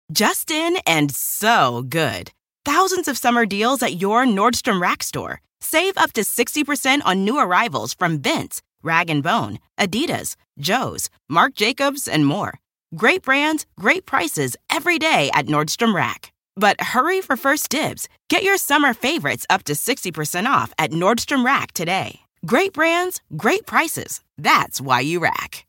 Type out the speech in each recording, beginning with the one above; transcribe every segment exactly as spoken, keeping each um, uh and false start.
Just in and so good. Thousands of summer deals at your Nordstrom Rack store. Save up to sixty percent on new arrivals from Vince, Rag and Bone, Adidas, Joe's, Marc Jacobs, and more. Great brands, great prices every day at Nordstrom Rack. But hurry for first dibs. Get your summer favorites up to sixty percent off at Nordstrom Rack today. Great brands, great prices. That's why you rack.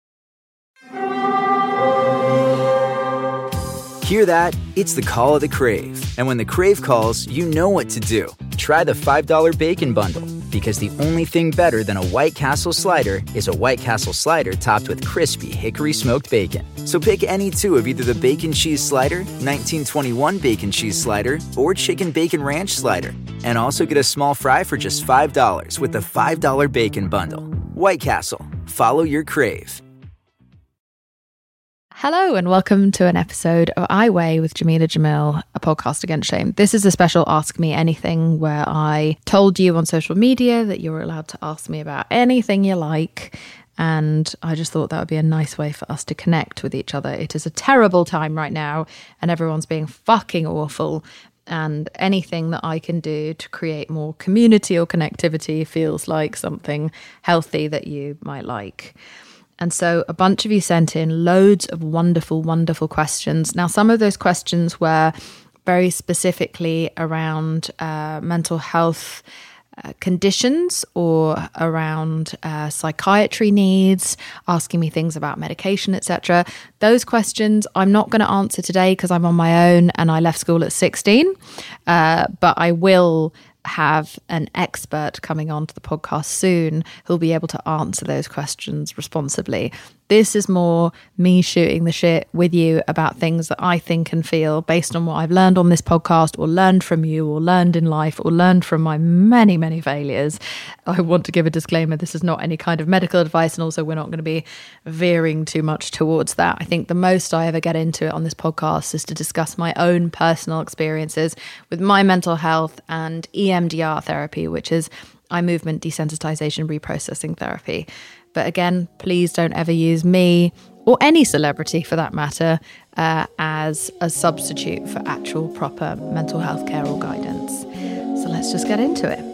Hear that? It's the call of the Crave. And when the Crave calls, you know what to do. Try the five dollar Bacon Bundle, because the only thing better than a White Castle slider is a White Castle slider topped with crispy hickory smoked bacon. So pick any two of either the Bacon Cheese Slider, nineteen twenty-one Bacon Cheese Slider, or Chicken Bacon Ranch Slider. And also get a small fry for just five dollars with the five dollar Bacon Bundle. White Castle. Follow your Crave. Hello and welcome to an episode of I Weigh with Jameela Jamil, a podcast against shame. This is a special Ask Me Anything where I told you on social media that you're allowed to ask me about anything you like. And I just thought that would be a nice way for us to connect with each other. It is a terrible time right now and everyone's being fucking awful. And anything that I can do to create more community or connectivity feels like something healthy that you might like. And so a bunch of you sent in loads of wonderful, wonderful questions. Now, some of those questions were very specifically around uh, mental health uh, conditions or around uh, psychiatry needs, asking me things about medication, et cetera. Those questions I'm not going to answer today because I'm on my own and I left school at sixteen. Uh, but I will have an expert coming onto the podcast soon who'll be able to answer those questions responsibly. This is more me shooting the shit with you about things that I think and feel based on what I've learned on this podcast or learned from you or learned in life or learned from my many, many failures. I want to give a disclaimer. This is not any kind of medical advice, and also we're not going to be veering too much towards that. I think the most I ever get into it on this podcast is to discuss my own personal experiences with my mental health and E M D R therapy, which is eye movement desensitization reprocessing therapy. But again, please don't ever use me or any celebrity for that matter uh, as a substitute for actual proper mental health care or guidance. So let's just get into it.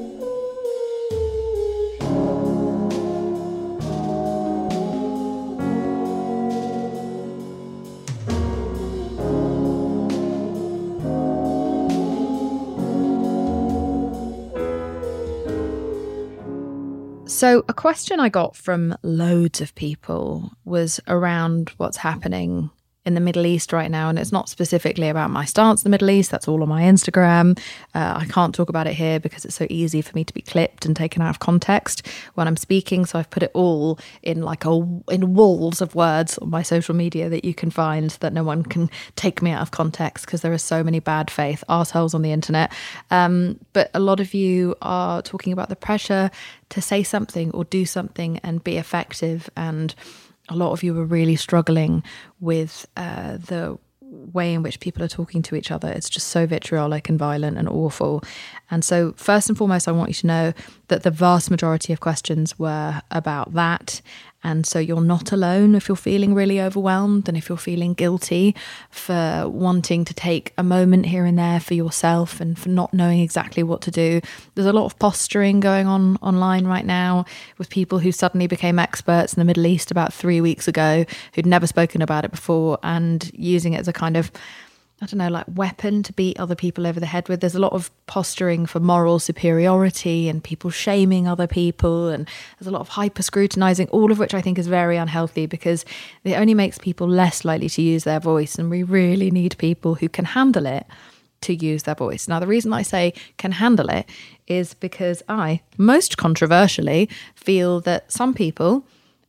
So a question I got from loads of people was around what's happening in the Middle East right now. And it's not specifically about my stance in the Middle East. That's all on my Instagram. Uh, I can't talk about it here because it's so easy for me to be clipped and taken out of context when I'm speaking. So I've put it all in like a, in walls of words on my social media that you can find that no one can take me out of context because there are so many bad faith arseholes on the internet. Um, but a lot of you are talking about the pressure to say something or do something and be effective, and a lot of you are really struggling with uh, the way in which people are talking to each other. It's just so vitriolic and violent and awful. And so first and foremost, I want you to know that the vast majority of questions were about that. And so you're not alone if you're feeling really overwhelmed and if you're feeling guilty for wanting to take a moment here and there for yourself and for not knowing exactly what to do. There's a lot of posturing going on online right now with people who suddenly became experts in the Middle East about three weeks ago, who'd never spoken about it before, and using it as a kind of, I don't know, like weapon to beat other people over the head with. There's a lot of posturing for moral superiority and people shaming other people, and there's a lot of hyper scrutinizing, all of which I think is very unhealthy because it only makes people less likely to use their voice, and we really need people who can handle it to use their voice. Now, the reason I say can handle it is because I, most controversially, feel that some people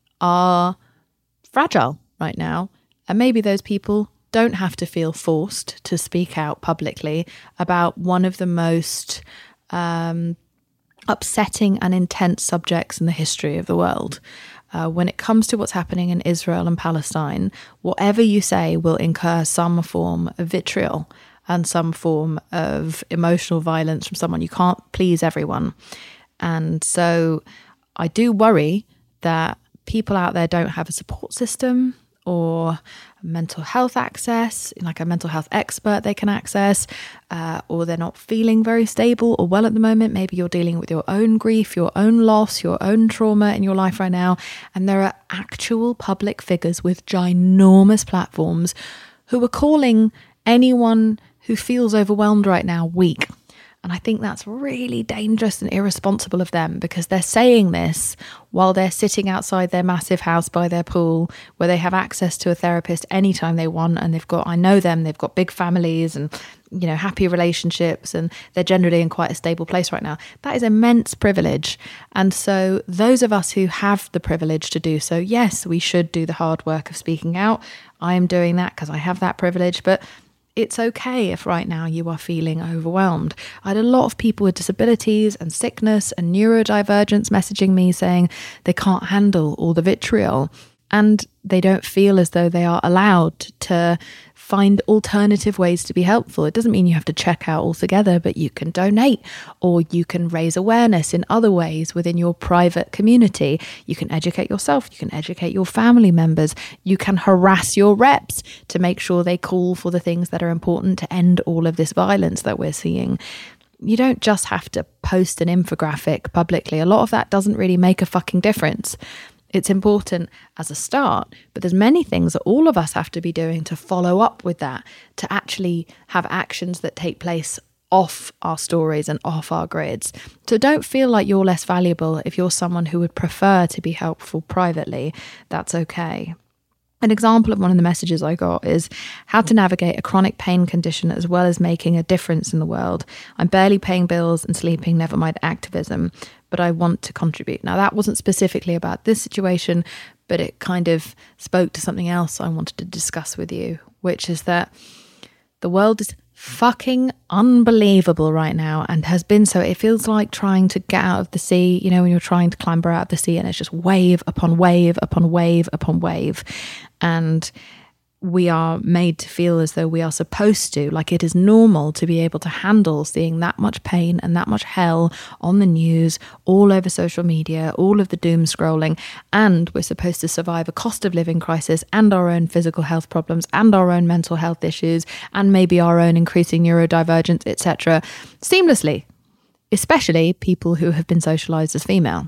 are fragile right now, and maybe those people don't have to feel forced to speak out publicly about one of the most um, upsetting and intense subjects in the history of the world. Uh, when it comes to what's happening in Israel and Palestine, whatever you say will incur some form of vitriol and some form of emotional violence from someone. You can't please everyone. And so I do worry that people out there don't have a support system or mental health access, like a mental health expert they can access, uh, or they're not feeling very stable or well at the moment. Maybe you're dealing with your own grief, your own loss, your own trauma in your life right now. And there are actual public figures with ginormous platforms who are calling anyone who feels overwhelmed right now weak. And I think that's really dangerous and irresponsible of them, because they're saying this while they're sitting outside their massive house by their pool, where they have access to a therapist anytime they want. And they've got, I know them, they've got big families and, you know, happy relationships, and they're generally in quite a stable place right now. That is immense privilege. And so those of us who have the privilege to do so, yes, we should do the hard work of speaking out. I am doing that because I have that privilege, but it's okay if right now you are feeling overwhelmed. I had a lot of people with disabilities and sickness and neurodivergence messaging me saying they can't handle all the vitriol, and they don't feel as though they are allowed to find alternative ways to be helpful. It doesn't mean you have to check out altogether, but you can donate, or you can raise awareness in other ways within your private community. You can educate yourself, you can educate your family members, you can harass your reps to make sure they call for the things that are important to end all of this violence that we're seeing. You don't just have to post an infographic publicly. A lot of that doesn't really make a fucking difference. It's important as a start, but there's many things that all of us have to be doing to follow up with that, to actually have actions that take place off our stories and off our grids. So don't feel like you're less valuable if you're someone who would prefer to be helpful privately. That's okay. An example of one of the messages I got is how to navigate a chronic pain condition as well as making a difference in the world. I'm barely paying bills and sleeping, never mind activism, but I want to contribute. Now, that wasn't specifically about this situation, but it kind of spoke to something else I wanted to discuss with you, which is that the world is fucking unbelievable right now, and has been so. It feels like trying to get out of the sea, you know, when you're trying to clamber out of the sea and it's just wave upon wave upon wave upon wave. And we are made to feel as though we are supposed to, like it is normal to be able to handle seeing that much pain and that much hell on the news, all over social media, all of the doom scrolling. And we're supposed to survive a cost of living crisis and our own physical health problems and our own mental health issues and maybe our own increasing neurodivergence, et cetera, seamlessly, especially people who have been socialized as female.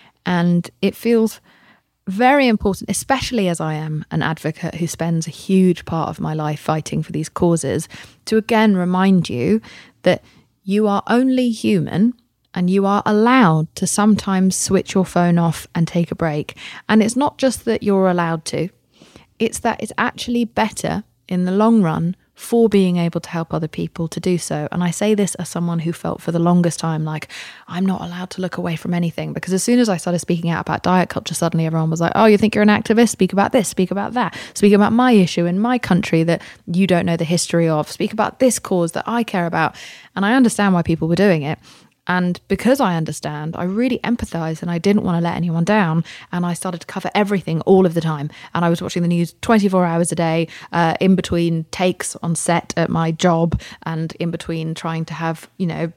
And it feels very important, especially as I am an advocate who spends a huge part of my life fighting for these causes, to again remind you that you are only human and you are allowed to sometimes switch your phone off and take a break. And it's not just that you're allowed to, it's that it's actually better in the long run for being able to help other people to do so. And I say this as someone who felt for the longest time like I'm not allowed to look away from anything, because as soon as I started speaking out about diet culture, suddenly everyone was like, oh, you think you're an activist? Speak about this, speak about that, speak about my issue in my country that you don't know the history of, speak about this cause that I care about. And I understand why people were doing it. And because I understand, I really empathize, and I didn't want to let anyone down. And I started to cover everything all of the time. And I was watching the news twenty-four hours a day, uh, in between takes on set at my job and in between trying to have, you know,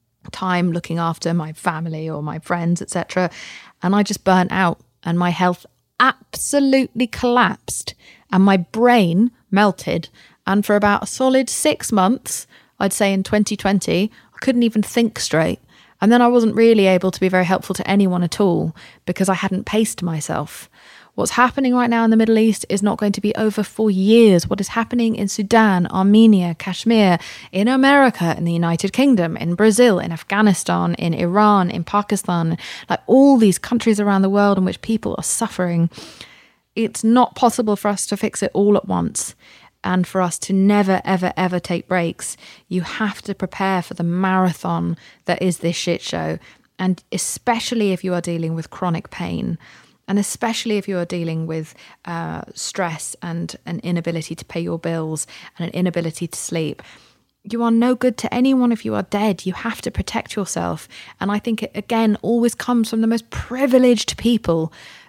time looking after my family or my friends, et cetera. And I just burnt out, and my health absolutely collapsed and my brain melted. And for about a solid six months, I'd say in twenty twenty, I couldn't even think straight. And then I wasn't really able to be very helpful to anyone at all because I hadn't paced myself. What's happening right now in the Middle East is not going to be over for years. What is happening in Sudan, Armenia, Kashmir, in America, in the United Kingdom, in Brazil, in Afghanistan, in Iran, in Pakistan, like all these countries around the world in which people are suffering. It's not possible for us to fix it all at once. And for us to never, ever, ever take breaks. You have to prepare for the marathon that is this shit show. And especially if you are dealing with chronic pain, and especially if you are dealing with uh, stress and an inability to pay your bills and an inability to sleep, you are no good to anyone if you are dead. You have to protect yourself. And I think it, again, always comes from the most privileged people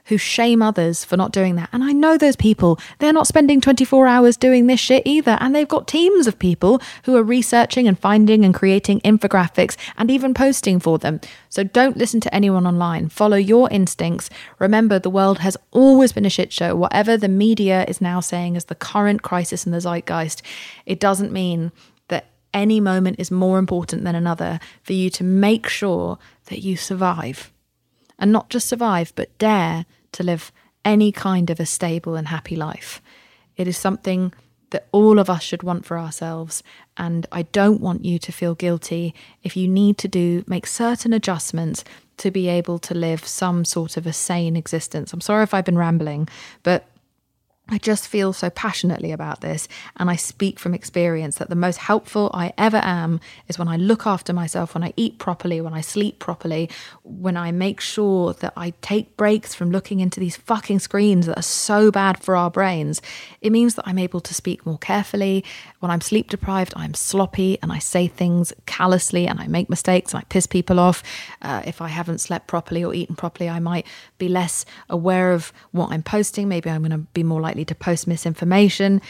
who shame others for not doing that. And I know those people, they're not spending twenty-four hours doing this shit either. And they've got teams of people who are researching and finding and creating infographics and even posting for them. So don't listen to anyone online. Follow your instincts. Remember, the world has always been a shit show. Whatever the media is now saying is the current crisis in the zeitgeist, it doesn't mean that any moment is more important than another for you to make sure that you survive. And not just survive, but dare to live any kind of a stable and happy life. It is something that all of us should want for ourselves. And I don't want you to feel guilty if you need to do, make certain adjustments to be able to live some sort of a sane existence. I'm sorry if I've been rambling, but I just feel so passionately about this, and I speak from experience that the most helpful I ever am is when I look after myself, when I eat properly, when I sleep properly, when I make sure that I take breaks from looking into these fucking screens that are so bad for our brains. It means that I'm able to speak more carefully. When I'm sleep deprived, I'm sloppy and I say things callously and I make mistakes and I piss people off. Uh, if I haven't slept properly or eaten properly, I might be less aware of what I'm posting. Maybe I'm going to be more likely to post misinformation.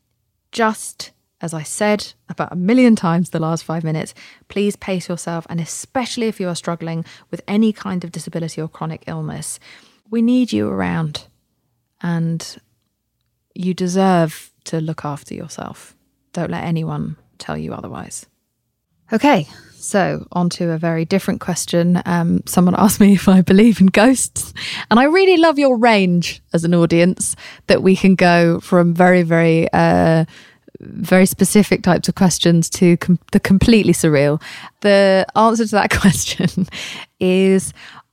Just as I said about a million times the last five minutes, please pace yourself, and especially if you are struggling with any kind of disability or chronic illness, we need you around, and you deserve to look after yourself. Don't let anyone tell you otherwise. Okay, so on to a very different question. Um, someone asked me if I believe in ghosts, and I really love your range as an audience, that we can go from very, very, uh, very specific types of questions to com- the completely surreal. The answer to that question is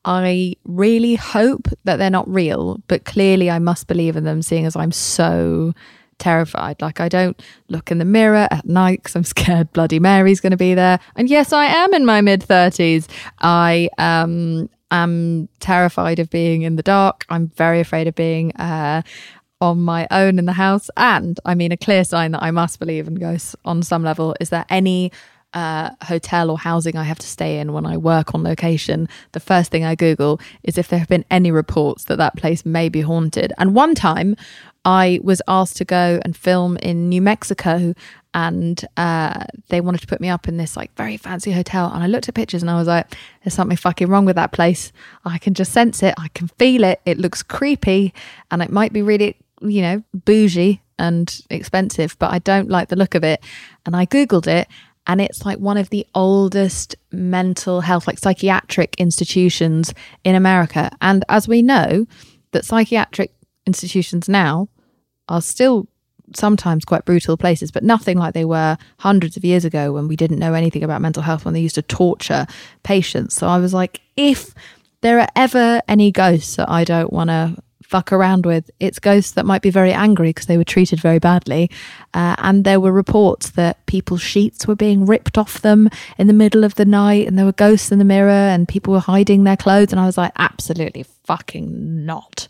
I really hope that they're not real, but clearly I must believe in them, seeing as I'm so terrified. Like, I don't look in the mirror at night because I'm scared Bloody Mary's going to be there. And yes, I am in my mid thirties. I um am terrified of being in the dark. I'm very afraid of being uh on my own in the house. And I mean, a clear sign that I must believe in ghosts on some level is that any uh hotel or housing I have to stay in when I work on location, the first thing I Google is if there have been any reports that that place may be haunted. And one time I was asked to go and film in New Mexico, and uh, they wanted to put me up in this like very fancy hotel. And I looked at pictures and I was like, there's something fucking wrong with that place. I can just sense it. I can feel it. It looks creepy, and it might be really, you know, bougie and expensive, but I don't like the look of it. And I Googled it, and it's like one of the oldest mental health, like psychiatric institutions in America. And as we know, that psychiatric institutions now are still sometimes quite brutal places, but nothing like they were hundreds of years ago when we didn't know anything about mental health, when they used to torture patients. So I was like, if there are ever any ghosts that I don't want to fuck around with, it's ghosts that might be very angry because they were treated very badly. Uh, and there were reports that people's sheets were being ripped off them in the middle of the night, and there were ghosts in the mirror and people were hiding their clothes. And I was like, absolutely fucking not.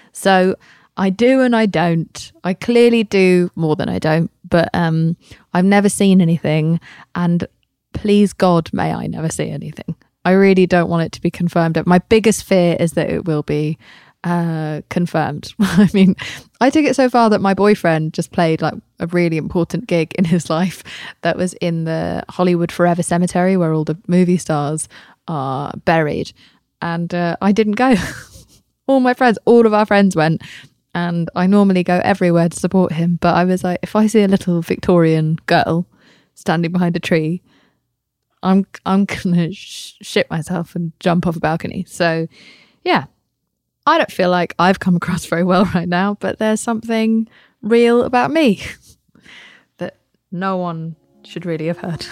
So I do and I don't. I clearly do more than I don't, but um, I've never seen anything, and please God, may I never see anything. I really don't want it to be confirmed. My biggest fear is that it will be uh, confirmed. I mean, I took it so far that my boyfriend just played like a really important gig in his life that was in the Hollywood Forever Cemetery where all the movie stars are buried, and uh, I didn't go. All my friends, all of our friends went, and I normally go everywhere to support him. But I was like, if I see a little Victorian girl standing behind a tree, I'm I'm gonna sh- shit myself and jump off a balcony. So, yeah, I don't feel like I've come across very well right now, but there's something real about me that no one should really have heard.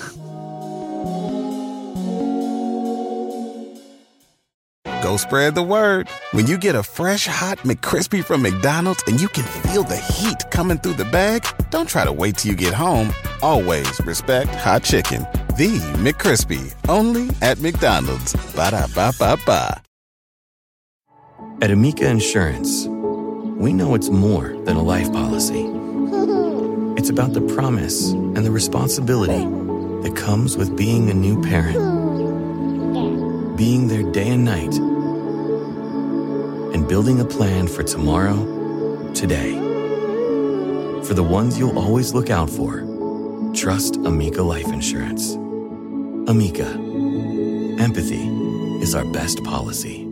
Go spread the word. When you get a fresh, hot McCrispy from McDonald's and you can feel the heat coming through the bag, don't try to wait till you get home. Always respect hot chicken. The McCrispy, only at McDonald's. Ba-da-ba-ba-ba. At Amica Insurance, we know it's more than a life policy. It's about the promise and the responsibility that comes with being a new parent. Being there day and night, and building a plan for tomorrow, today. For the ones you'll always look out for, trust Amica Life Insurance. Amica. Empathy is our best policy.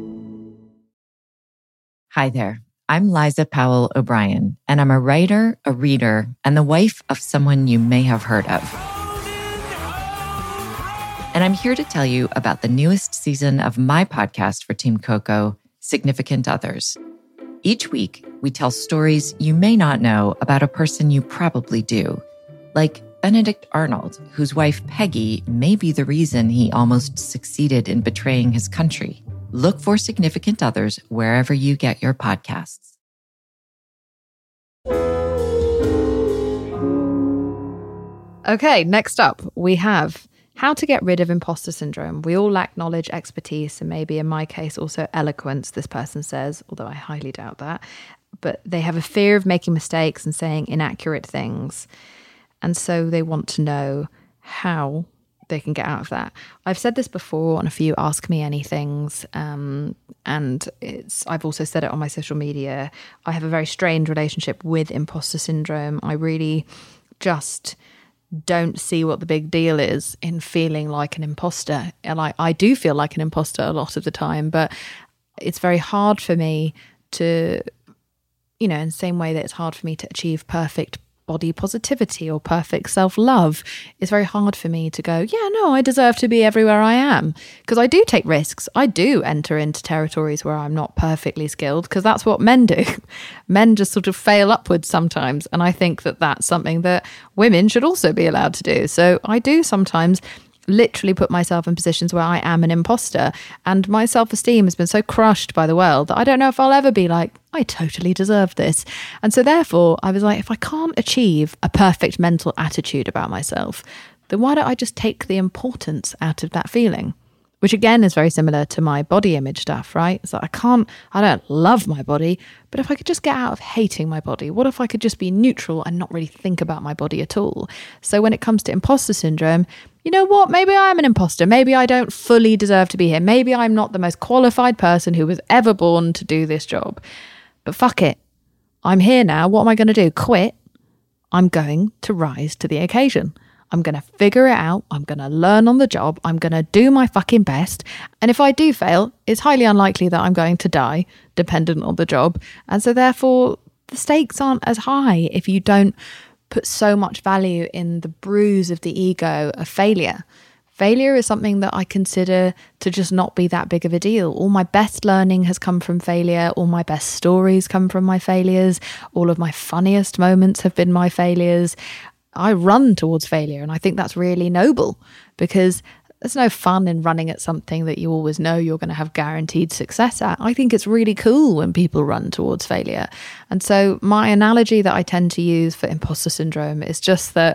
Hi there. I'm Liza Powell O'Brien, and I'm a writer, a reader, and the wife of someone you may have heard of. And I'm here to tell you about the newest season of my podcast for Team Coco, Significant Others. Each week, we tell stories you may not know about a person you probably do, like Benedict Arnold, whose wife Peggy may be the reason he almost succeeded in betraying his country. Look for Significant Others wherever you get your podcasts. Okay, next up, we have how to get rid of imposter syndrome. We all lack knowledge, expertise, and maybe in my case also eloquence, this person says, although I highly doubt that. But they have a fear of making mistakes and saying inaccurate things. And so they want to know how they can get out of that. I've said this before on a few Ask Me Anythings, um, and it's I've also said it on my social media. I have a very strained relationship with imposter syndrome. I really just don't see what the big deal is in feeling like an imposter. And I, I do feel like an imposter a lot of the time, but it's very hard for me to, you know, in the same way that it's hard for me to achieve perfect body positivity or perfect self-love, it's very hard for me to go, yeah, no, I deserve to be everywhere I am. Because I do take risks. I do enter into territories where I'm not perfectly skilled, because that's what men do. Men just sort of fail upwards sometimes. And I think that that's something that women should also be allowed to do. So I do sometimes literally put myself in positions where I am an imposter, and my self-esteem has been so crushed by the world that I don't know if I'll ever be like, I totally deserve this. And so therefore I was like, if I can't achieve a perfect mental attitude about myself, then why don't I just take the importance out of that feeling? Which again is very similar to my body image stuff, right? It's like I can't, I don't love my body, but if I could just get out of hating my body, what if I could just be neutral and not really think about my body at all? So when it comes to imposter syndrome, you know what? Maybe I am an imposter. Maybe I don't fully deserve to be here. Maybe I'm not the most qualified person who was ever born to do this job. But fuck it. I'm here now. What am I going to do? Quit? I'm going to rise to the occasion. I'm going to figure it out. I'm going to learn on the job. I'm going to do my fucking best. And if I do fail, it's highly unlikely that I'm going to die, dependent on the job. And so therefore, the stakes aren't as high if you don't put so much value in the bruise of the ego of failure. Failure is something that I consider to just not be that big of a deal. All my best learning has come from failure. All my best stories come from my failures. All of my funniest moments have been my failures. I run towards failure, and I think that's really noble, because there's no fun in running at something that you always know you're going to have guaranteed success at. I think it's really cool when people run towards failure. And so my analogy that I tend to use for imposter syndrome is just that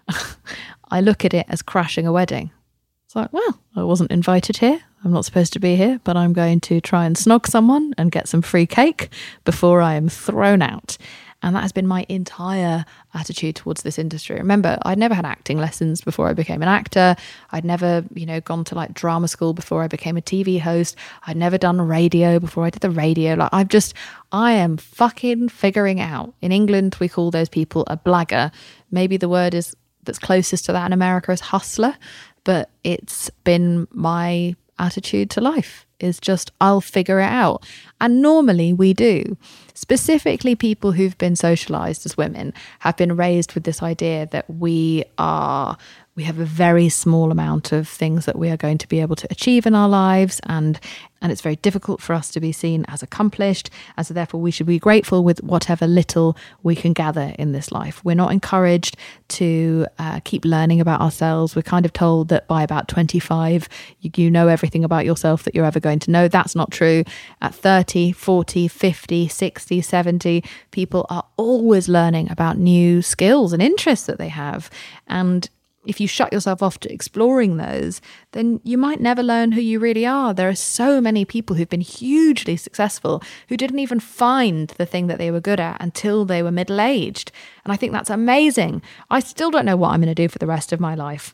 I look at it as crashing a wedding. It's like, well, I wasn't invited here. I'm not supposed to be here, but I'm going to try and snog someone and get some free cake before I am thrown out. And that has been my entire attitude towards this industry. Remember, I'd never had acting lessons before I became an actor. I'd never, you know, gone to like drama school before I became a T V host. I'd never done radio before I did the radio. Like I've just, I am fucking figuring out. In England, we call those people a blagger. Maybe the word is that's closest to that in America is hustler. But it's been my attitude to life. Is just, I'll figure it out. And normally we do. Specifically, people who've been socialized as women have been raised with this idea that we are, we have a very small amount of things that we are going to be able to achieve in our lives, and and it's very difficult for us to be seen as accomplished, and so therefore we should be grateful with whatever little we can gather in this life. We're not encouraged to uh, keep learning about ourselves. We're kind of told that by about twenty-five, you, you know everything about yourself that you're ever going to know. That's not true. At thirty, forty, fifty, sixty, seventy, people are always learning about new skills and interests that they have. And if you shut yourself off to exploring those, then you might never learn who you really are. There are so many people who've been hugely successful who didn't even find the thing that they were good at until they were middle-aged. And I think that's amazing. I still don't know what I'm going to do for the rest of my life.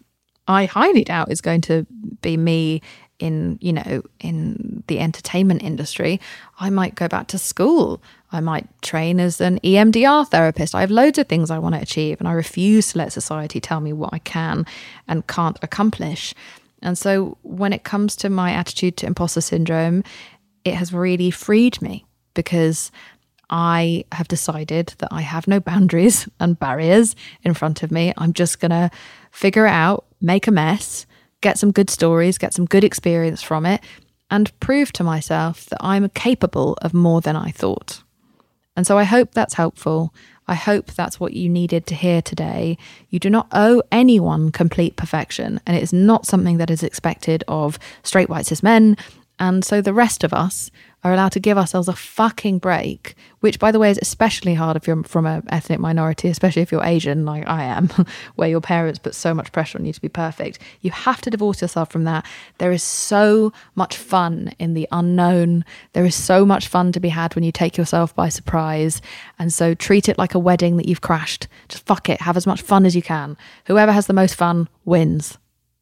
I highly doubt is going to be me in, you know, in the entertainment industry. I might go back to school. I might train as an E M D R therapist. I have loads of things I want to achieve, and I refuse to let society tell me what I can and can't accomplish. And so when it comes to my attitude to imposter syndrome, it has really freed me, because I have decided that I have no boundaries and barriers in front of me. I'm just going to figure it out, make a mess, get some good stories, get some good experience from it, and prove to myself that I'm capable of more than I thought. And so I hope that's helpful. I hope that's what you needed to hear today. You do not owe anyone complete perfection, and it is not something that is expected of straight white cis men. And so the rest of us are allowed to give ourselves a fucking break, which, by the way, is especially hard if you're from an ethnic minority, especially if you're Asian, like I am, where your parents put so much pressure on you to be perfect. You have to divorce yourself from that. There is so much fun in the unknown. There is so much fun to be had when you take yourself by surprise. And so treat it like a wedding that you've crashed. Just fuck it. Have as much fun as you can. Whoever has the most fun wins.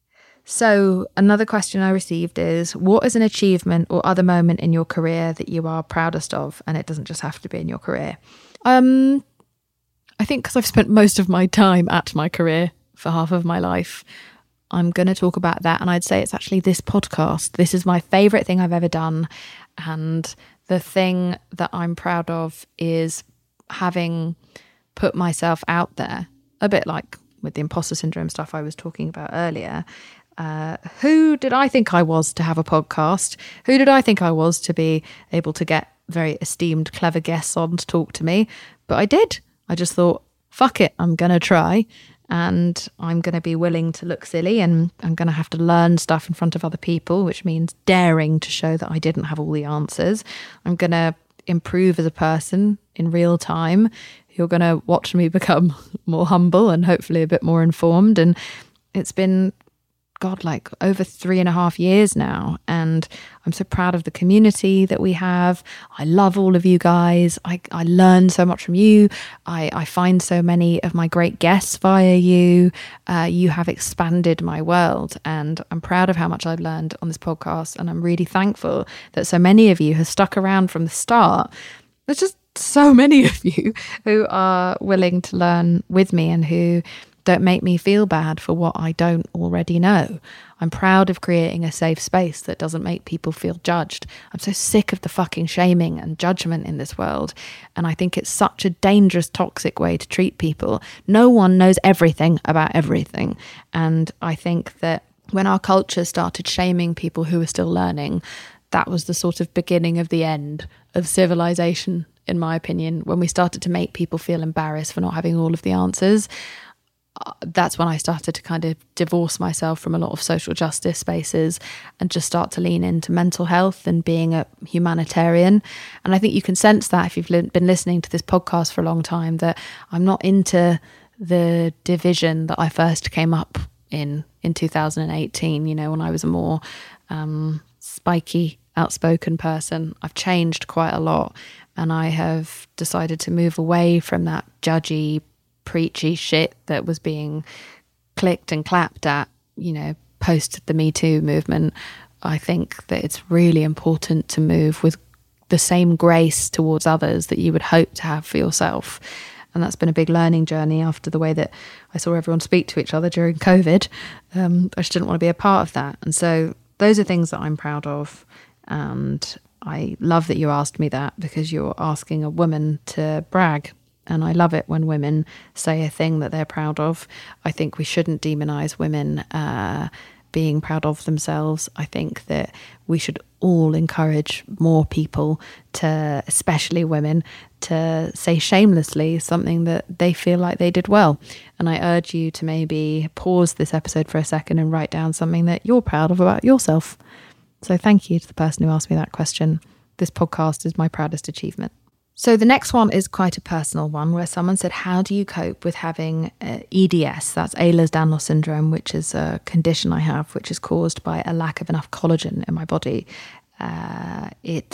So another question I received is, what is an achievement or other moment in your career that you are proudest of? And it doesn't just have to be in your career. Um, I think because I've spent most of my time at my career for half of my life, I'm going to talk about that. And I'd say it's actually this podcast. This is my favourite thing I've ever done. And the thing that I'm proud of is having put myself out there, a bit like with the imposter syndrome stuff I was talking about earlier. Uh, who did I think I was to have a podcast? Who did I think I was to be able to get very esteemed, clever guests on to talk to me? But I did. I just thought, fuck it, I'm going to try. And I'm going to be willing to look silly, and I'm going to have to learn stuff in front of other people, which means daring to show that I didn't have all the answers. I'm going to improve as a person in real time. You're going to watch me become more humble and hopefully a bit more informed. And it's been God, like over three and a half years now. And I'm so proud of the community that we have. I love all of you guys. I, I learn so much from you. I, I find so many of my great guests via you. Uh, you have expanded my world. And I'm proud of how much I've learned on this podcast. And I'm really thankful that so many of you have stuck around from the start. There's just so many of you who are willing to learn with me and who don't make me feel bad for what I don't already know. I'm proud of creating a safe space that doesn't make people feel judged. I'm so sick of the fucking shaming and judgment in this world. And I think it's such a dangerous, toxic way to treat people. No one knows everything about everything. And I think that when our culture started shaming people who were still learning, that was the sort of beginning of the end of civilization, in my opinion, when we started to make people feel embarrassed for not having all of the answers. That's when I started to kind of divorce myself from a lot of social justice spaces and just start to lean into mental health and being a humanitarian. And I think you can sense that if you've li- been listening to this podcast for a long time, that I'm not into the division that I first came up in in two thousand eighteen, you know, when I was a more um, spiky, outspoken person. I've changed quite a lot, and I have decided to move away from that judgy, preachy shit that was being clicked and clapped at, you know, post the Me Too movement. I think that it's really important to move with the same grace towards others that you would hope to have for yourself. And that's been a big learning journey after the way that I saw everyone speak to each other during COVID. Um, I just didn't want to be a part of that. And so those are things that I'm proud of. And I love that you asked me that, because you're asking a woman to brag. And I love it when women say a thing that they're proud of. I think we shouldn't demonize women uh, being proud of themselves. I think that we should all encourage more people to, especially women, to say shamelessly something that they feel like they did well. And I urge you to maybe pause this episode for a second and write down something that you're proud of about yourself. So thank you to the person who asked me that question. This podcast is my proudest achievement. So the next one is quite a personal one, where someone said, how do you cope with having uh, E D S? That's Ehlers-Danlos syndrome, which is a condition I have, which is caused by a lack of enough collagen in my body. Uh, it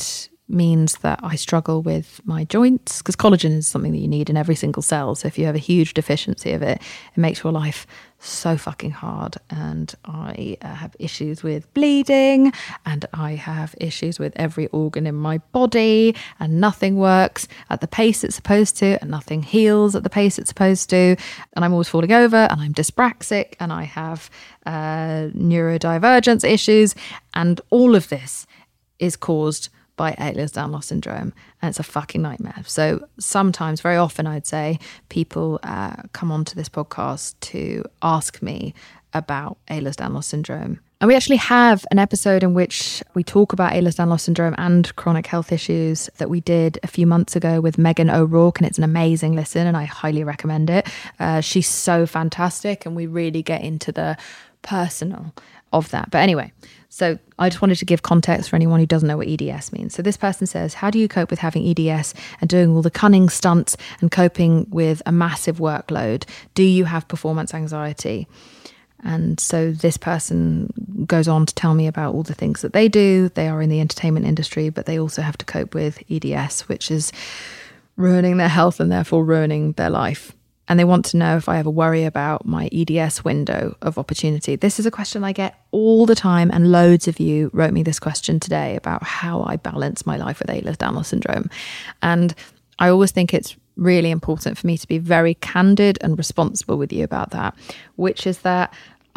means that I struggle with my joints, because collagen is something that you need in every single cell. So if you have a huge deficiency of it, it makes your life so fucking hard. And I uh, have issues with bleeding, and I have issues with every organ in my body, and nothing works at the pace it's supposed to, and nothing heals at the pace it's supposed to. And I'm always falling over, and I'm dyspraxic, and I have uh, neurodivergence issues. And all of this is caused by Ehlers-Danlos syndrome, and it's a fucking nightmare. So sometimes, very often I'd say, people uh, come onto this podcast to ask me about Ehlers-Danlos syndrome. And we actually have an episode in which we talk about Ehlers-Danlos syndrome and chronic health issues that we did a few months ago with Megan O'Rourke, and it's an amazing listen, and I highly recommend it. Uh, she's so fantastic, and we really get into the personal of that. But anyway, so I just wanted to give context for anyone who doesn't know what E D S means. So this person says, how do you cope with having E D S and doing all the cunning stunts and coping with a massive workload? Do you have performance anxiety? And so this person goes on to tell me about all the things that they do. They are in the entertainment industry, but they also have to cope with E D S, which is ruining their health and therefore ruining their life. And they want to know if I ever worry about my E D S window of opportunity. This is a question I get all the time, and loads of you wrote me this question today about how I balance my life with Ehlers-Danlos syndrome. And I always think it's really important for me to be very candid and responsible with you about that, which is that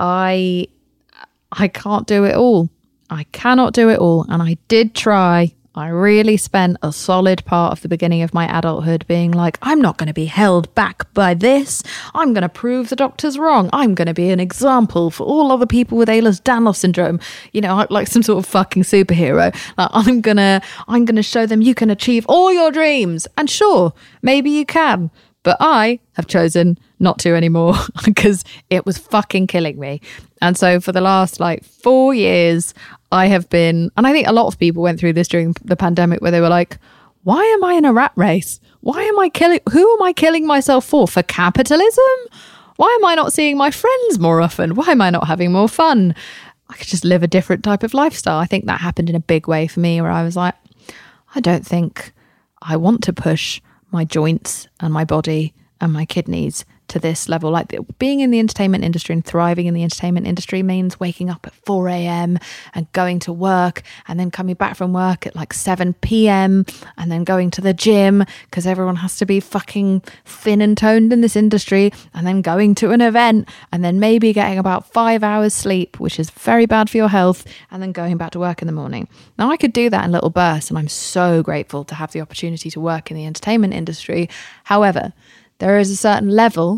I I can't do it all. I cannot do it all. And I did try. I really spent a solid part of the beginning of my adulthood being like, I'm not going to be held back by this. I'm going to prove the doctors wrong. I'm going to be an example for all other people with Ehlers-Danlos syndrome. You know, like some sort of fucking superhero. Like I'm going to, I'm going to show them you can achieve all your dreams. And sure, maybe you can. But I have chosen not to anymore because it was fucking killing me. And so for the last like four years, I have been, and I think a lot of people went through this during the pandemic where they were like, why am I in a rat race? Why am I killing, who am I killing myself for? For capitalism? Why am I not seeing my friends more often? Why am I not having more fun? I could just live a different type of lifestyle. I think that happened in a big way for me where I was like, I don't think I want to push my joints and my body and my kidneys to this level. Like being in the entertainment industry and thriving in the entertainment industry means waking up at four a.m. and going to work and then coming back from work at like seven p.m. and then going to the gym because everyone has to be fucking thin and toned in this industry, and then going to an event and then maybe getting about five hours sleep, which is very bad for your health, and then going back to work in the morning. Now I could do that in little bursts, and I'm so grateful to have the opportunity to work in the entertainment industry. However, there is a certain level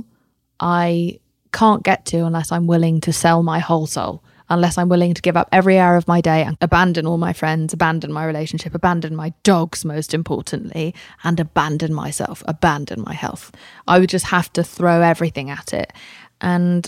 I can't get to unless I'm willing to sell my whole soul, unless I'm willing to give up every hour of my day and abandon all my friends, abandon my relationship, abandon my dogs, most importantly, and abandon myself, abandon my health. I would just have to throw everything at it. And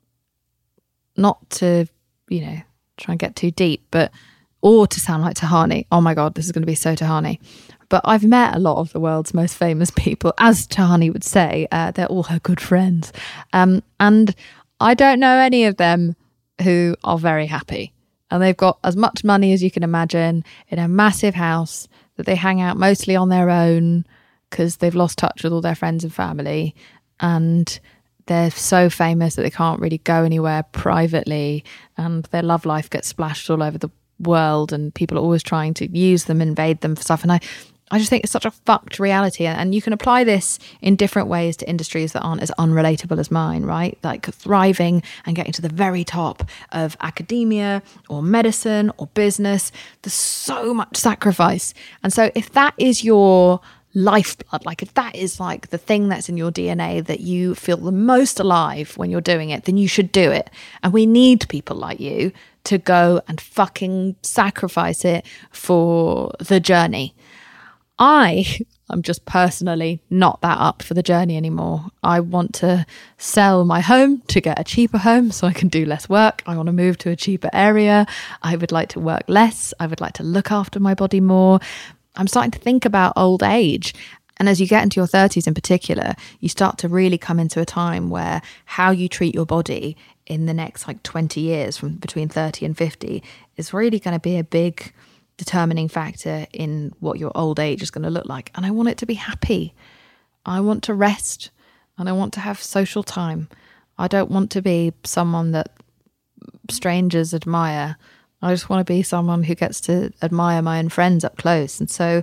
not to, you know, try and get too deep, but, or to sound like Tahani. Oh my God, this is going to be so Tahani. But I've met a lot of the world's most famous people, as Tahani would say. Uh, they're all her good friends. Um, and I don't know any of them who are very happy. And they've got as much money as you can imagine in a massive house that they hang out mostly on their own because they've lost touch with all their friends and family. And they're so famous that they can't really go anywhere privately. And their love life gets splashed all over the world. And people are always trying to use them, invade them for stuff. And I... I just think it's such a fucked reality. And you can apply this in different ways to industries that aren't as unrelatable as mine, right? Like thriving and getting to the very top of academia or medicine or business. There's so much sacrifice. And so if that is your lifeblood, like if that is like the thing that's in your D N A that you feel the most alive when you're doing it, then you should do it. And we need people like you to go and fucking sacrifice it for the journey. I am just personally not that up for the journey anymore. I want to sell my home to get a cheaper home so I can do less work. I want to move to a cheaper area. I would like to work less. I would like to look after my body more. I'm starting to think about old age. And as you get into your thirties in particular, you start to really come into a time where how you treat your body in the next like twenty years from between thirty and fifty is really going to be a big determining factor in what your old age is going to look like. And I want it to be happy. I want to rest and I want to have social time. I don't want to be someone that strangers admire. I just want to be someone who gets to admire my own friends up close. And so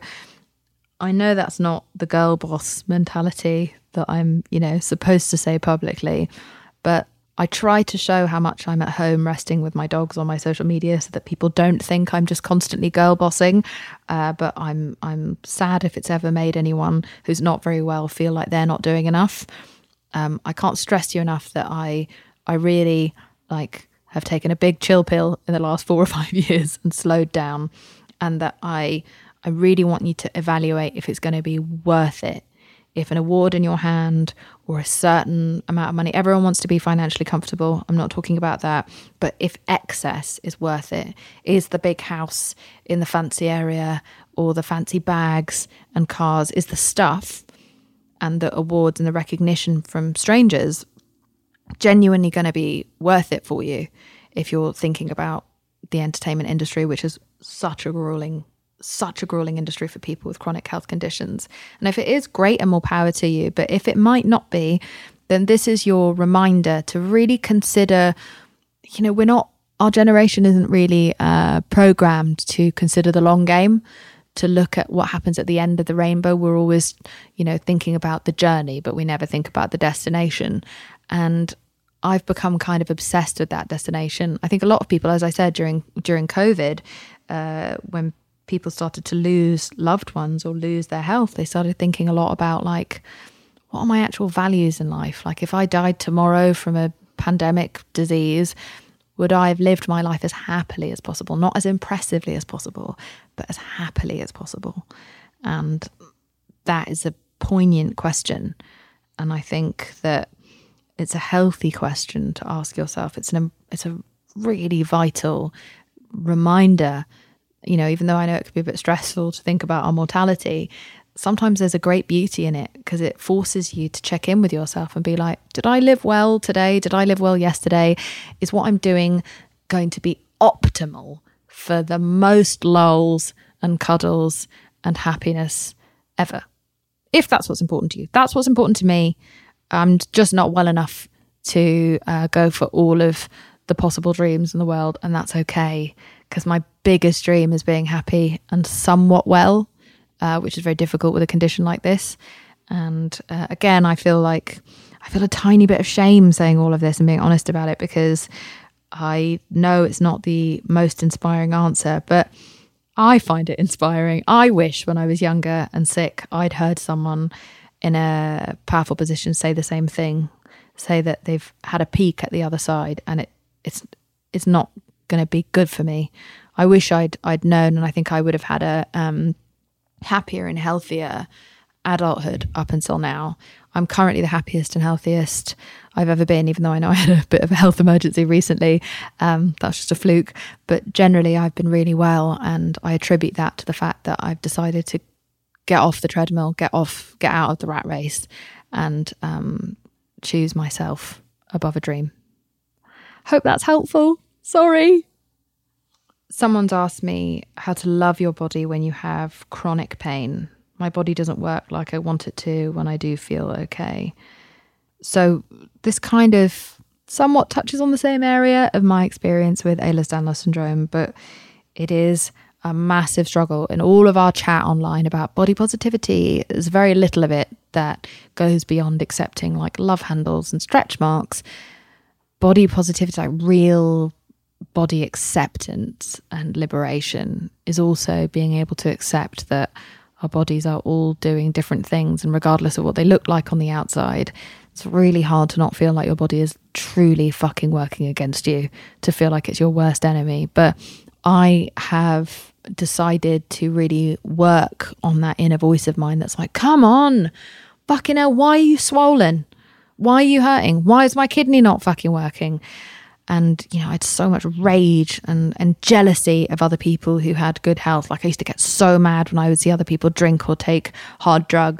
I know that's not the girl boss mentality that I'm, you know, supposed to say publicly, but I try to show how much I'm at home resting with my dogs on my social media so that people don't think I'm just constantly girl bossing. Uh, but I'm I'm sad if it's ever made anyone who's not very well feel like they're not doing enough. Um, I can't stress to you enough that I I really like have taken a big chill pill in the last four or five years and slowed down, and that I I really want you to evaluate if it's going to be worth it. If an award in your hand or a certain amount of money, everyone wants to be financially comfortable. I'm not talking about that. But if excess is worth it, is the big house in the fancy area or the fancy bags and cars, is the stuff and the awards and the recognition from strangers genuinely going to be worth it for you if you're thinking about the entertainment industry, which is such a grueling such a grueling industry for people with chronic health conditions. And if it is, great, and more power to you. But if it might not be, then this is your reminder to really consider, you know, we're not, our generation isn't really uh, programmed to consider the long game, to look at what happens at the end of the rainbow. We're always, you know, thinking about the journey, but we never think about the destination. And I've become kind of obsessed with that destination. I think a lot of people, as I said, during during COVID, uh, when people started to lose loved ones or lose their health, they started thinking a lot about, like, what are my actual values in life? Like, if I died tomorrow from a pandemic disease, would I have lived my life as happily as possible? Not as impressively as possible, but as happily as possible. And that is a poignant question. And I think that it's a healthy question to ask yourself. It's an it's a really vital reminder. You know, even though I know it could be a bit stressful to think about our mortality, sometimes there's a great beauty in it because it forces you to check in with yourself and be like, did I live well today? Did I live well yesterday? Is what I'm doing going to be optimal for the most lols and cuddles and happiness ever? If that's what's important to you. That's what's important to me. I'm just not well enough to uh, go for all of the possible dreams in the world, and that's okay. Because my biggest dream is being happy and somewhat well, uh, which is very difficult with a condition like this. And uh, again, I feel like I feel a tiny bit of shame saying all of this and being honest about it, because I know it's not the most inspiring answer, but I find it inspiring. I wish when I was younger and sick, I'd heard someone in a powerful position say the same thing, say that they've had a peak at the other side and it it's it's not going to be good for me. I wish I'd I'd known, and I think I would have had a um, happier and healthier adulthood up until now. I'm currently the happiest and healthiest I've ever been, even though I know I had a bit of a health emergency recently. Um, that's just a fluke. But generally, I've been really well, and I attribute that to the fact that I've decided to get off the treadmill, get off, get out of the rat race, and um, choose myself above a dream. Hope that's helpful. Sorry. Someone's asked me how to love your body when you have chronic pain. My body doesn't work like I want it to when I do feel okay. So this kind of somewhat touches on the same area of my experience with Ehlers-Danlos syndrome, but it is a massive struggle. In all of our chat online about body positivity, there's very little of it that goes beyond accepting like love handles and stretch marks. Body positivity, like real body acceptance and liberation, is also being able to accept that our bodies are all doing different things, and regardless of what they look like on the outside, it's really hard to not feel like your body is truly fucking working against you, to feel like it's your worst enemy. But I have decided to really work on that inner voice of mine that's like, come on, fucking hell, why are you swollen? Why are you hurting? Why is my kidney not fucking working? And, you know, I had so much rage and, and jealousy of other people who had good health. Like, I used to get so mad when I would see other people drink or take hard drugs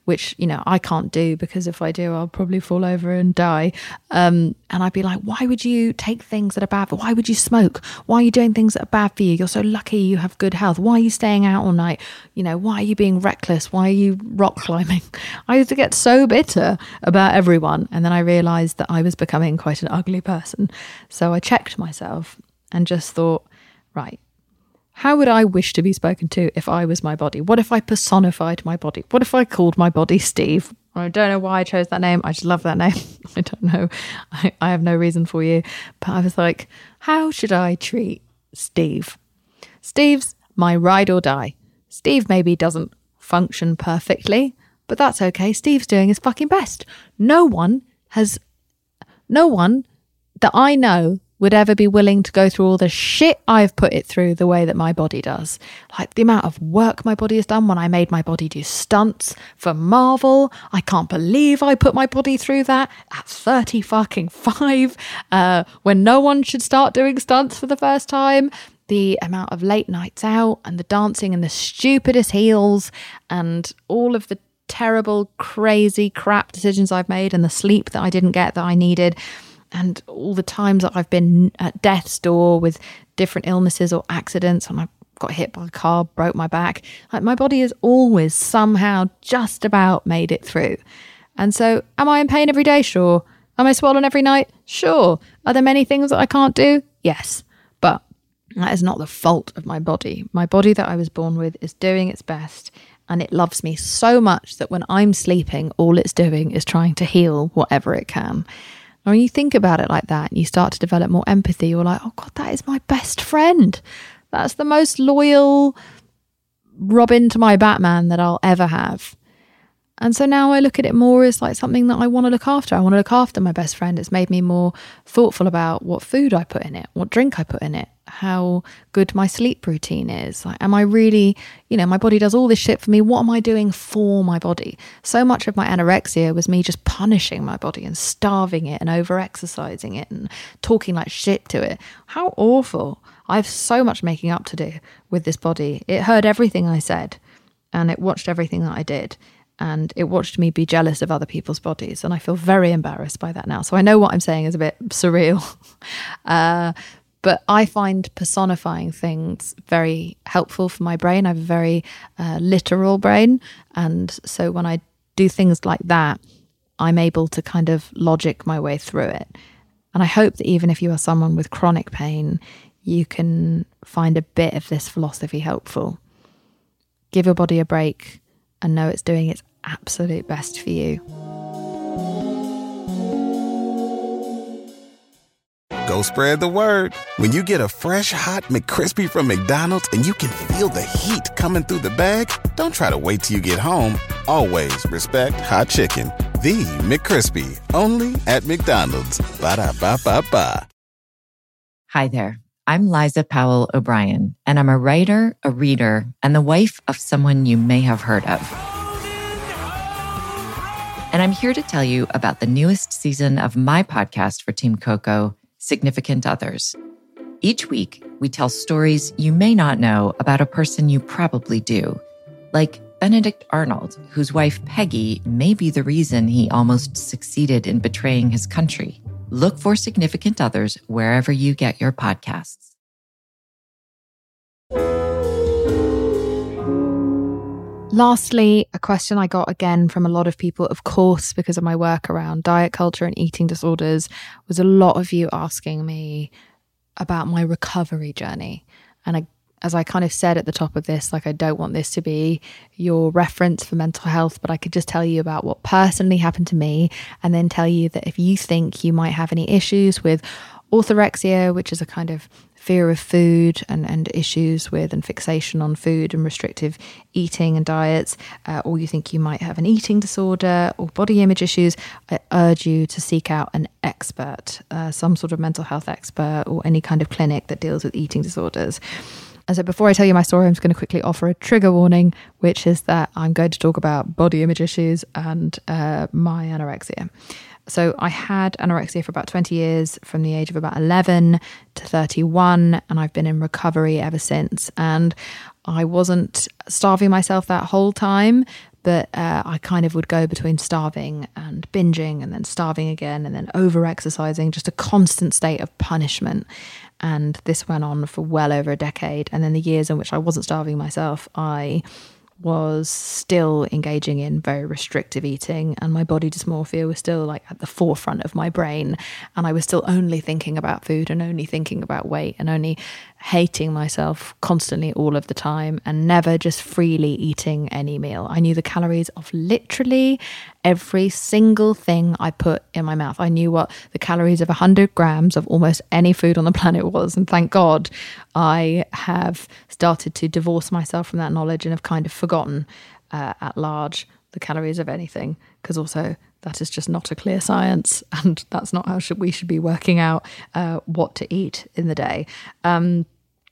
which, you know, I can't do because if I do, I'll probably fall over and die. Um, and I'd be like, why would you take things that are bad for? Why would you smoke? Why are you doing things that are bad for you? You're so lucky you have good health. Why are you staying out all night? You know, why are you being reckless? Why are you rock climbing? I used to get so bitter about everyone. And then I realised that I was becoming quite an ugly person. So I checked myself and just thought, right, how would I wish to be spoken to if I was my body? What if I personified my body? What if I called my body Steve? I don't know why I chose that name. I just love that name. I don't know. I, I have no reason for you. But I was like, how should I treat Steve? Steve's my ride or die. Steve maybe doesn't function perfectly, but that's okay. Steve's doing his fucking best. No one has, no one that I know would ever be willing to go through all the shit I've put it through the way that my body does. Like the amount of work my body has done when I made my body do stunts for Marvel. I can't believe I put my body through that at thirty fucking five, uh, when no one should start doing stunts for the first time. The amount of late nights out and the dancing and the stupidest heels and all of the terrible, crazy crap decisions I've made and the sleep that I didn't get that I needed. And all the times that I've been at death's door with different illnesses or accidents, and I got hit by a car, broke my back. Like my body has always somehow just about made it through. And so am I in pain every day? Sure. Am I swollen every night? Sure. Are there many things that I can't do? Yes. But that is not the fault of my body. My body that I was born with is doing its best. And it loves me so much that when I'm sleeping, all it's doing is trying to heal whatever it can. And when you think about it like that, and you start to develop more empathy, you're like, oh God, that is my best friend. That's the most loyal Robin to my Batman that I'll ever have. And so now I look at it more as like something that I want to look after. I want to look after my best friend. It's made me more thoughtful about what food I put in it, what drink I put in it, how good my sleep routine is. Like, am I really, you know, my body does all this shit for me. What am I doing for my body? So much of my anorexia was me just punishing my body and starving it and over-exercising it and talking like shit to it. How awful. I have so much making up to do with this body. It heard everything I said and it watched everything that I did. And it watched me be jealous of other people's bodies. And I feel very embarrassed by that now. So I know what I'm saying is a bit surreal. uh, but I find personifying things very helpful for my brain. I have a very uh, literal brain. And so when I do things like that, I'm able to kind of logic my way through it. And I hope that even if you are someone with chronic pain, you can find a bit of this philosophy helpful. Give your body a break and know it's doing its absolute best for you. Go spread the word. When you get a fresh, hot McCrispy from McDonald's and you can feel the heat coming through the bag, don't try to wait till you get home. Always respect hot chicken. The McCrispy, only at McDonald's. Ba-da-ba-ba-ba. Hi there. I'm Liza Powell O'Brien, and I'm a writer, a reader, and the wife of someone you may have heard of. And I'm here to tell you about the newest season of my podcast for Team Coco, Significant Others. Each week, we tell stories you may not know about a person you probably do, like Benedict Arnold, whose wife Peggy may be the reason he almost succeeded in betraying his country. Look for Significant Others wherever you get your podcasts. Lastly, a question I got again from a lot of people, of course, because of my work around diet culture and eating disorders, was a lot of you asking me about my recovery journey. And I, as I kind of said at the top of this, like I don't want this to be your reference for mental health, but I could just tell you about what personally happened to me and then tell you that if you think you might have any issues with orthorexia, which is a kind of fear of food and, and issues with and fixation on food and restrictive eating and diets, uh, or you think you might have an eating disorder or body image issues, I urge you to seek out an expert, uh, some sort of mental health expert or any kind of clinic that deals with eating disorders. And so before I tell you my story, I'm just going to quickly offer a trigger warning, which is that I'm going to talk about body image issues and uh, my anorexia. So I had anorexia for about twenty years, from the age of about eleven to thirty-one, and I've been in recovery ever since. And I wasn't starving myself that whole time, But uh, I kind of would go between starving and binging and then starving again and then over-exercising, just a constant state of punishment. And this went on for well over a decade. And then the years in which I wasn't starving myself, I was still engaging in very restrictive eating, and my body dysmorphia was still like at the forefront of my brain, and I was still only thinking about food and only thinking about weight and only hating myself constantly all of the time, and never just freely eating any meal. I knew the calories of literally every single thing I put in my mouth. I knew what the calories of one hundred grams of almost any food on the planet was, and thank God I have started to divorce myself from that knowledge and have kind of forgotten uh, at large the calories of anything, because also that is just not a clear science, and that's not how should we should be working out uh, what to eat in the day. Um,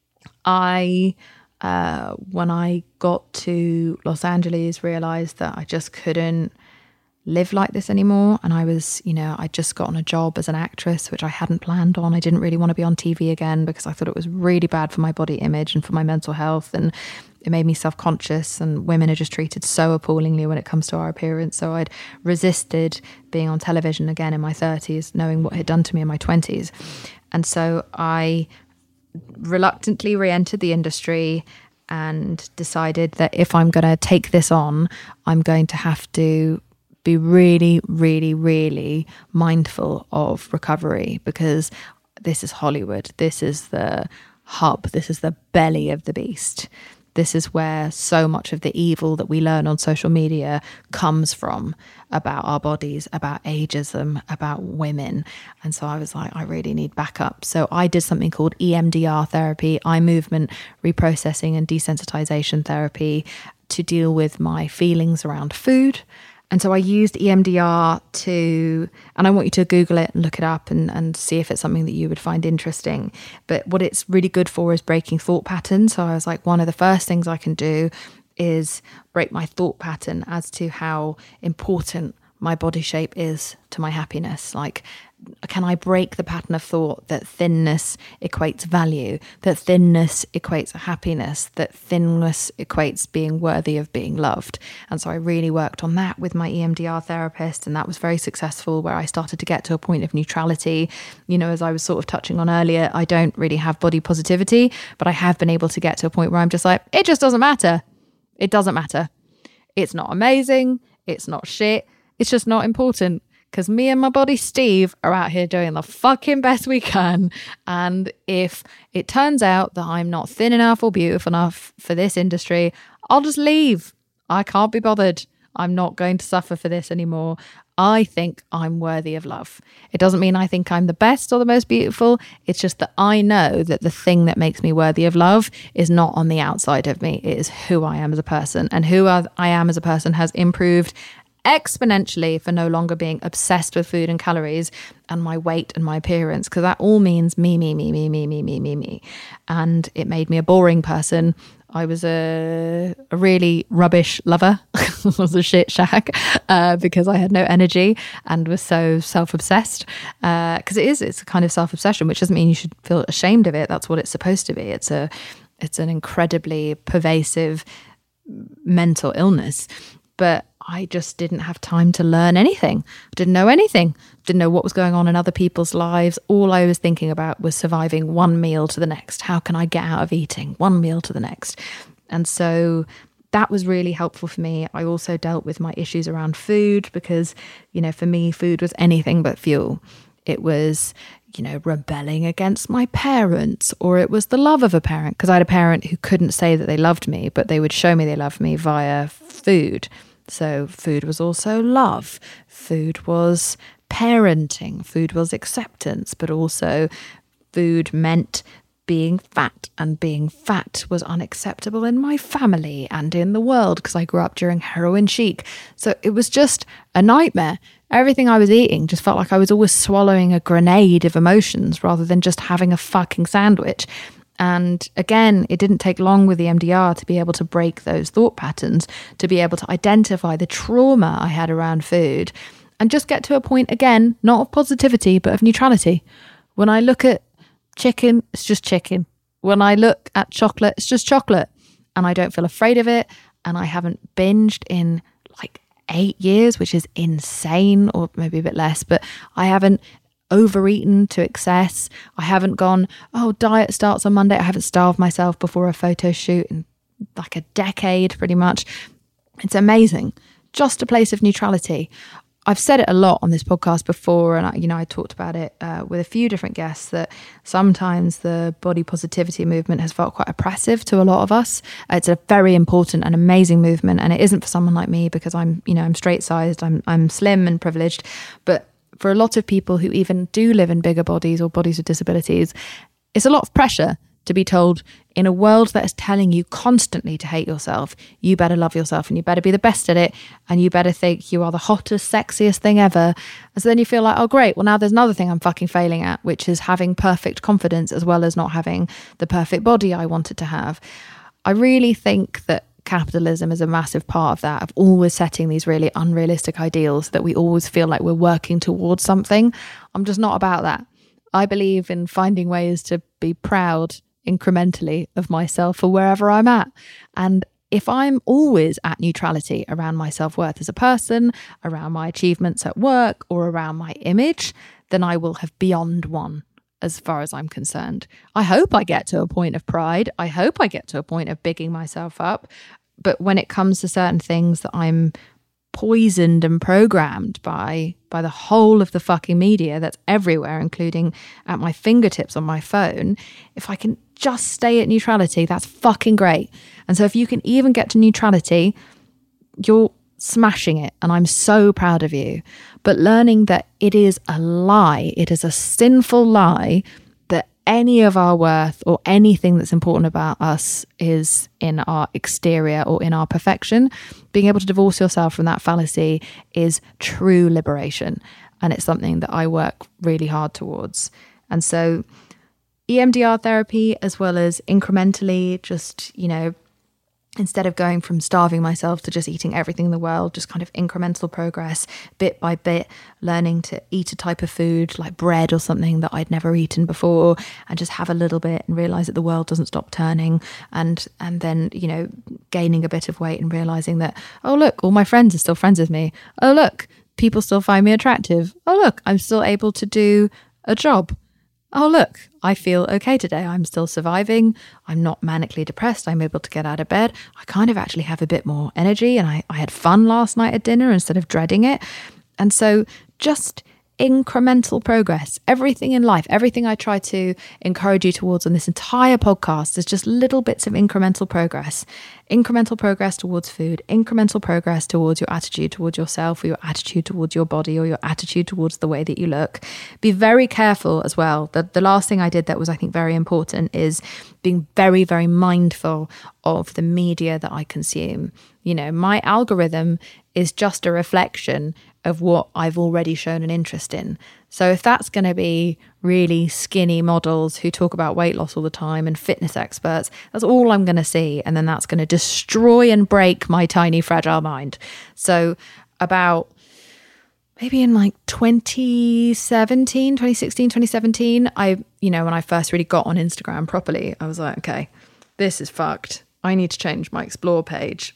I, uh, when I got to Los Angeles, realized that I just couldn't live like this anymore. And I was, you know, I'd just gotten a job as an actress, which I hadn't planned on. I didn't really want to be on T V again because I thought it was really bad for my body image and for my mental health. And it made me self-conscious, and women are just treated so appallingly when it comes to our appearance. So I'd resisted being on television again in my thirties, knowing what it had done to me in my twenties. And so I reluctantly re-entered the industry and decided that if I'm going to take this on, I'm going to have to be really, really, really mindful of recovery, because this is Hollywood. This is the hub. This is the belly of the beast. This is where so much of the evil that we learn on social media comes from, about our bodies, about ageism, about women. And so I was like, I really need backup. So I did something called E M D R therapy, eye movement reprocessing and desensitization therapy, to deal with my feelings around food. And so I used E M D R to, and I want you to Google it and look it up and, and see if it's something that you would find interesting. But what it's really good for is breaking thought patterns. So I was like, one of the first things I can do is break my thought pattern as to how important my body shape is to my happiness. Like, can I break the pattern of thought that thinness equates value, that thinness equates happiness, that thinness equates being worthy of being loved? And so I really worked on that with my E M D R therapist, and that was very successful, where I started to get to a point of neutrality. You know, as I was sort of touching on earlier, I don't really have body positivity, but I have been able to get to a point where I'm just like, it just doesn't matter. It doesn't matter. It's not amazing. It's not shit. It's just not important. Because me and my body Steve are out here doing the fucking best we can. And if it turns out that I'm not thin enough or beautiful enough for this industry, I'll just leave. I can't be bothered. I'm not going to suffer for this anymore. I think I'm worthy of love. It doesn't mean I think I'm the best or the most beautiful. It's just that I know that the thing that makes me worthy of love is not on the outside of me. It is who I am as a person. And who I am as a person has improved exponentially for no longer being obsessed with food and calories and my weight and my appearance, because that all means me, me, me, me, me, me, me, me, me. And it made me a boring person. I was a, a really rubbish lover. I was a shit shack uh, because I had no energy and was so self-obsessed. Because uh, it is, it's a kind of self-obsession, which doesn't mean you should feel ashamed of it. That's what it's supposed to be. It's a, it's an incredibly pervasive mental illness. But I just didn't have time to learn anything. Didn't know anything. Didn't know what was going on in other people's lives. All I was thinking about was surviving one meal to the next. How can I get out of eating? One meal to the next. And so that was really helpful for me. I also dealt with my issues around food because, you know, for me, food was anything but fuel. It was, you know, rebelling against my parents, or it was the love of a parent, because I had a parent who couldn't say that they loved me, but they would show me they loved me via food. So food was also love. Food was parenting. Food was acceptance, but also food meant being fat, and being fat was unacceptable in my family and in the world because I grew up during heroin chic. So it was just a nightmare. Everything I was eating just felt like I was always swallowing a grenade of emotions rather than just having a fucking sandwich. And again, it didn't take long with the E M D R to be able to break those thought patterns, to be able to identify the trauma I had around food and just get to a point, again, not of positivity, but of neutrality. When I look at chicken, it's just chicken. When I look at chocolate, it's just chocolate. And I don't feel afraid of it. And I haven't binged in like eight years, which is insane, or maybe a bit less, but I haven't overeaten to excess. I haven't gone, oh, diet starts on Monday. I haven't starved myself before a photo shoot in like a decade, pretty much. It's amazing. Just a place of neutrality. I've said it a lot on this podcast before, and I, you know, I talked about it uh, with a few different guests, that sometimes the body positivity movement has felt quite oppressive to a lot of us. It's a very important and amazing movement, and it isn't for someone like me because I'm, you know, I'm straight-sized, I'm I'm slim and privileged. But for a lot of people who even do live in bigger bodies or bodies with disabilities, it's a lot of pressure to be told, in a world that is telling you constantly to hate yourself, you better love yourself and you better be the best at it, and you better think you are the hottest, sexiest thing ever. And so then you feel like, oh great, well now there's another thing I'm fucking failing at, which is having perfect confidence as well as not having the perfect body I wanted to have. I really think that capitalism is a massive part of that, of always setting these really unrealistic ideals that we always feel like we're working towards something. I'm just not about that. I believe in finding ways to be proud incrementally of myself for wherever I'm at. And if I'm always at neutrality around my self-worth as a person, around my achievements at work, or around my image, then I will have beyond one as far as I'm concerned. I hope I get to a point of pride. I hope I get to a point of bigging myself up. But when it comes to certain things that I'm poisoned and programmed by by the whole of the fucking media that's everywhere, including at my fingertips on my phone, if I can just stay at neutrality, that's fucking great. And so if you can even get to neutrality, you're smashing it, and I'm so proud of you. But learning that it is a lie, it is a sinful lie, that any of our worth or anything that's important about us is in our exterior or in our perfection. Being able to divorce yourself from that fallacy is true liberation. And it's something that I work really hard towards. And so E M D R therapy, as well as incrementally just, you know, instead of going from starving myself to just eating everything in the world, just kind of incremental progress, bit by bit, learning to eat a type of food like bread or something that I'd never eaten before, and just have a little bit and realize that the world doesn't stop turning. And and then, you know, gaining a bit of weight and realizing that, oh, look, all my friends are still friends with me. Oh, look, people still find me attractive. Oh, look, I'm still able to do a job. Oh, look, I feel okay today. I'm still surviving. I'm not manically depressed. I'm able to get out of bed. I kind of actually have a bit more energy, and I, I had fun last night at dinner instead of dreading it. And so just incremental progress, everything in life, everything I try to encourage you towards on this entire podcast is just little bits of incremental progress. Incremental progress towards food, incremental progress towards your attitude towards yourself, or your attitude towards your body, or your attitude towards the way that you look. Be very careful as well. The, the last thing I did that was, I think, very important is being very, very mindful of the media that I consume. You know, my algorithm is just a reflection of what I've already shown an interest in. So if that's going to be really skinny models who talk about weight loss all the time and fitness experts, that's all I'm going to see. And then that's going to destroy and break my tiny, fragile mind. So about maybe in like twenty seventeen, twenty sixteen, twenty seventeen, I, you know, when I first really got on Instagram properly, I was like, okay, this is fucked. I need to change my explore page.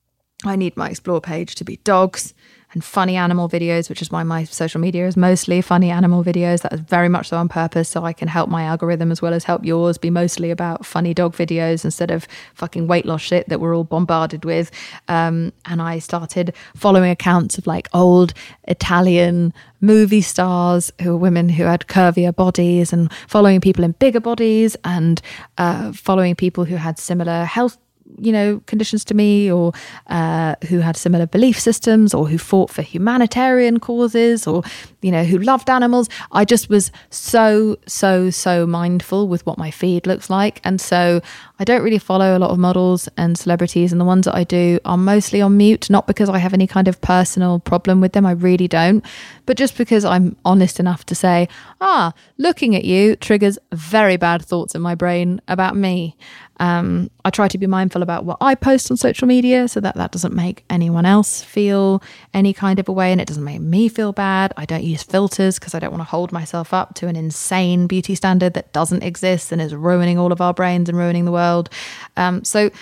I need my explore page to be dogs and funny animal videos, which is why my social media is mostly funny animal videos. That is very much so on purpose, so I can help my algorithm as well as help yours be mostly about funny dog videos instead of fucking weight loss shit that we're all bombarded with. Um, and I started following accounts of like old Italian movie stars who were women who had curvier bodies, and following people in bigger bodies, and uh, following people who had similar health you know, conditions to me, or uh, who had similar belief systems, or who fought for humanitarian causes, or, you know, who loved animals. I just was so, so, so mindful with what my feed looks like. And so I don't really follow a lot of models and celebrities, and the ones that I do are mostly on mute, not because I have any kind of personal problem with them. I really don't. But just because I'm honest enough to say, ah, looking at you triggers very bad thoughts in my brain about me. Um, I try to be mindful about what I post on social media so that that doesn't make anyone else feel any kind of a way, and it doesn't make me feel bad. I don't use filters because I don't want to hold myself up to an insane beauty standard that doesn't exist and is ruining all of our brains and ruining the world. Um, so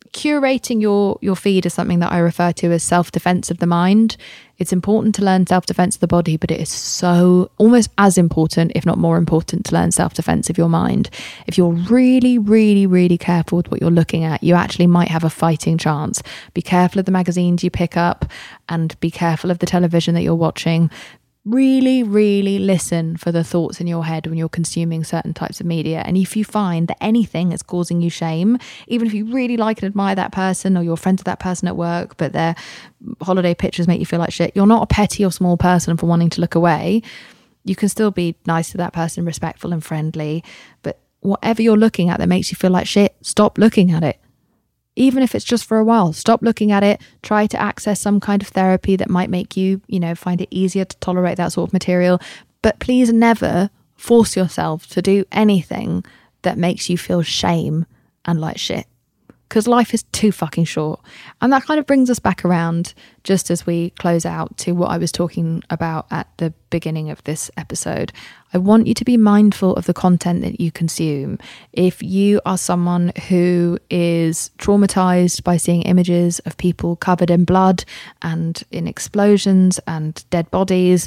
curating your your feed is something that I refer to as self-defense of the mind. It's important to learn self-defense of the body, but it is so almost as important, if not more important, to learn self-defense of your mind. If you're really, really, really careful with what you're looking at, you actually might have a fighting chance. Be careful of the magazines you pick up and be careful of the television that you're watching. Really, really listen for the thoughts in your head when you're consuming certain types of media. And if you find that anything is causing you shame, even if you really like and admire that person or you're friends with that person at work, but their holiday pictures make you feel like shit, you're not a petty or small person for wanting to look away. You can still be nice to that person, respectful and friendly. But whatever you're looking at that makes you feel like shit, stop looking at it. Even if it's just for a while, stop looking at it, try to access some kind of therapy that might make you, you know, find it easier to tolerate that sort of material. But please never force yourself to do anything that makes you feel shame and like shit. Because life is too fucking short. And that kind of brings us back around just as we close out to what I was talking about at the beginning of this episode. I want you to be mindful of the content that you consume. If you are someone who is traumatized by seeing images of people covered in blood and in explosions and dead bodies,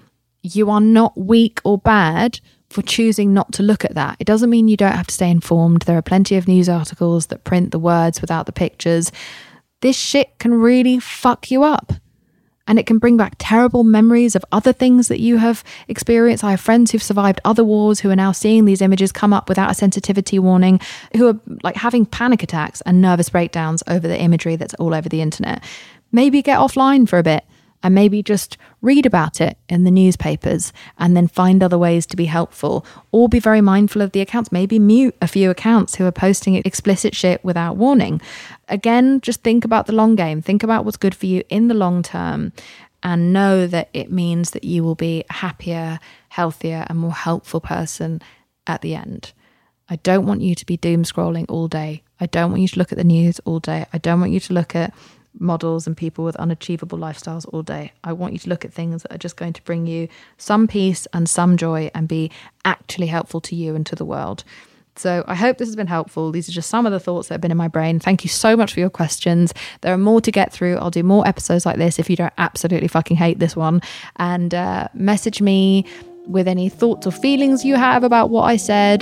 you are not weak or bad for choosing not to look at that. It doesn't mean you don't have to stay informed. There are plenty of news articles that print the words without the pictures. This shit can really fuck you up. And it can bring back terrible memories of other things that you have experienced. I have friends who've survived other wars who are now seeing these images come up without a sensitivity warning, who are like having panic attacks and nervous breakdowns over the imagery that's all over the internet. Maybe get offline for a bit and maybe just read about it in the newspapers and then find other ways to be helpful, or be very mindful of the accounts. Maybe mute a few accounts who are posting explicit shit without warning. Again, just think about the long game. Think about what's good for you in the long term and know that it means that you will be a happier, healthier and more helpful person at the end. I don't want you to be doom scrolling all day. I don't want you to look at the news all day. I don't want you to look at models and people with unachievable lifestyles all day. I want you to look at things that are just going to bring you some peace and some joy and be actually helpful to you and to the world. So I hope this has been helpful. These are just some of the thoughts that have been in my brain. Thank you so much for your questions. There are more to get through. I'll do more episodes like this if you don't absolutely fucking hate this one. And uh, message me with any thoughts or feelings you have about what I said.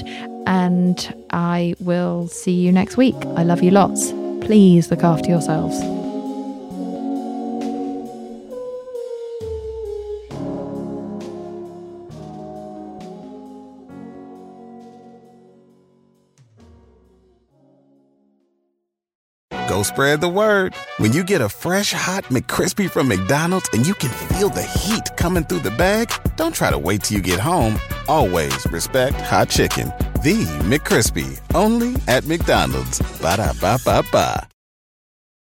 And I will see you next week. I love you lots. Please look after yourselves. Go spread the word. When you get a fresh, hot McCrispy from McDonald's and you can feel the heat coming through the bag, don't try to wait till you get home. Always respect hot chicken. The McCrispy, only at McDonald's. Ba-da-ba-ba-ba.